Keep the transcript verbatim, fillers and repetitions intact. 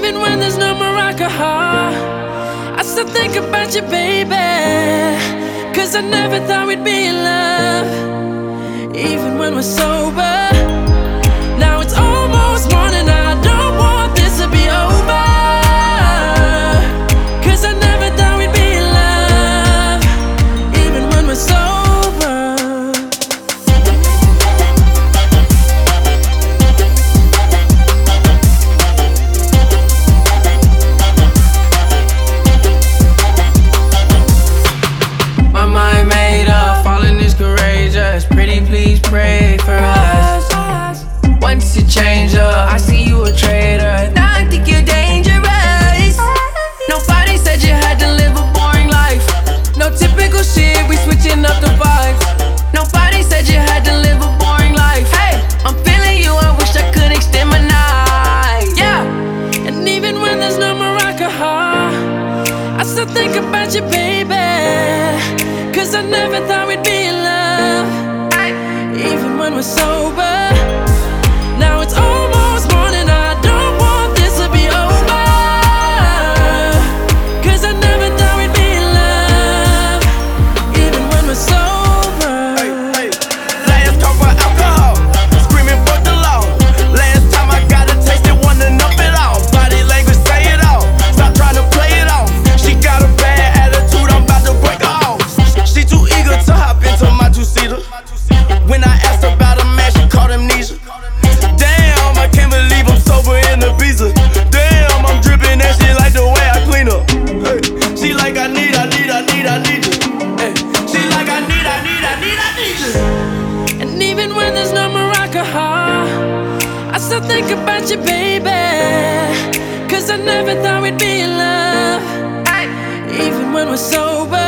even when there's no more alcohol, I still think about you, baby. Cause I never thought we'd be in love, even when we're sober. Now it's almost morning, I don't want this to be over. Cause I never thought we'd be in love, even when we're sober. Pretty please pray for us. Once you change up, I see you a traitor. Now I think you're dangerous. Nobody said you had to live a boring life. No typical shit, we switching up the vibes. Nobody said you had to live a boring life. Hey, I'm feeling you, I wish I could extend my night. Yeah. And even when there's no more alcohol, I still think about you, baby. Cause I never thought we'd be in love, even when we're sober. Now it's almost morning, I don't want this to be over. Cause I never thought we'd be in love, even when we're sober. Hey, hey. Last call for alcohol, screaming for the law. Last time I got a taste, it wasn't enough at all. Body language say it all, stop trying to play it off. She got a bad attitude, I'm about to break her off. She too eager to hop into my two-seater. When I asked about a man, she called amnesia. Damn, I can't believe I'm sober in Ibiza. Damn, I'm dripping and she like the way I clean up. Hey, she like I need, I need, I need, I need you. Hey, she like I need, I need, I need, I need you. And even when there's no more alcohol, I still think about you, baby. Cause I never thought we'd be in love, even when we're sober.